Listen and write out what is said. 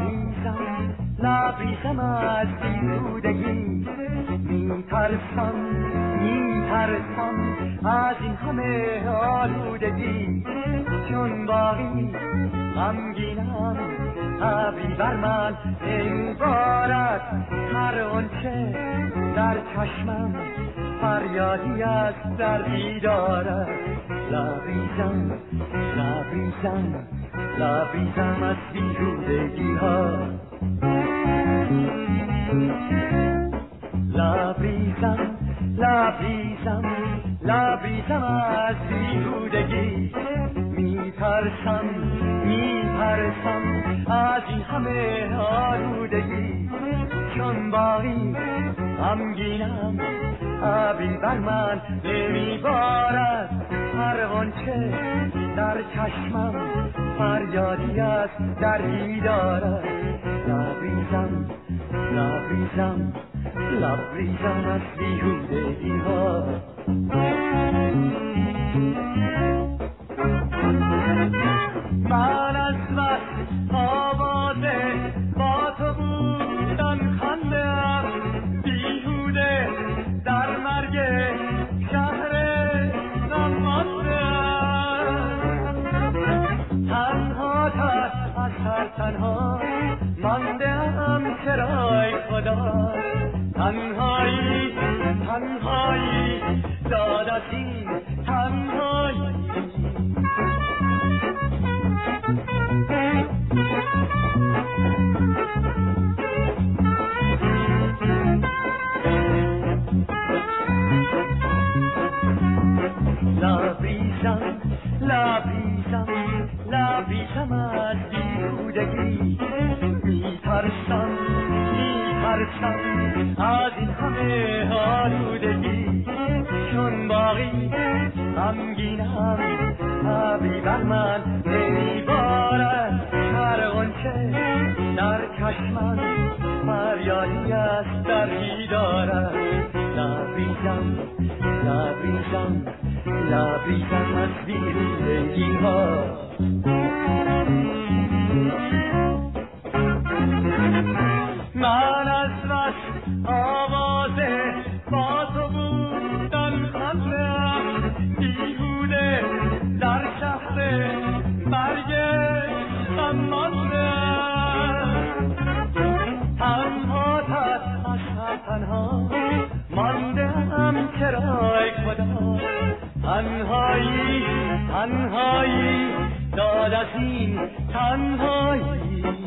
لبریزم از بیهودگی، میترسم از این همه آلودگی، چون باقی غمگینم ابری بر من نمیبارد، هر آنچه در چشمم فریادی از دردی دارد. لبریزم از بیهودگی ها، لبریزم از بیهودگی، میترسم از این همه آلودگی، چون باقی غمگینم ابری بر من نمیبارد، هر آنچه در چشمم فریادی از دردی دارد. لبریزم از بیهودگی ها. من از بس آوازه با تو بودن خنده‌ام، بیهوده در مرگ شهر نمانده‌ام، تنها تنها مانده‌ام، چرای خدا تنهایی داد از این تنهایی. لبریزم از بیهودگی، میترسم از این همه آلودگی، چون باقی غمگینم ابری بر من نمیبارد، هر آنچه در چشمم فریادی از دردی دارد. لبریزم از بیهودگی ها. من از بس آوازه با تو بودن خنده‌ام، بیهوده در شهر مرگ غم مانده‌ام، تنها مانده‌ام، چرای خدا تنهایی داد از این تنهایی.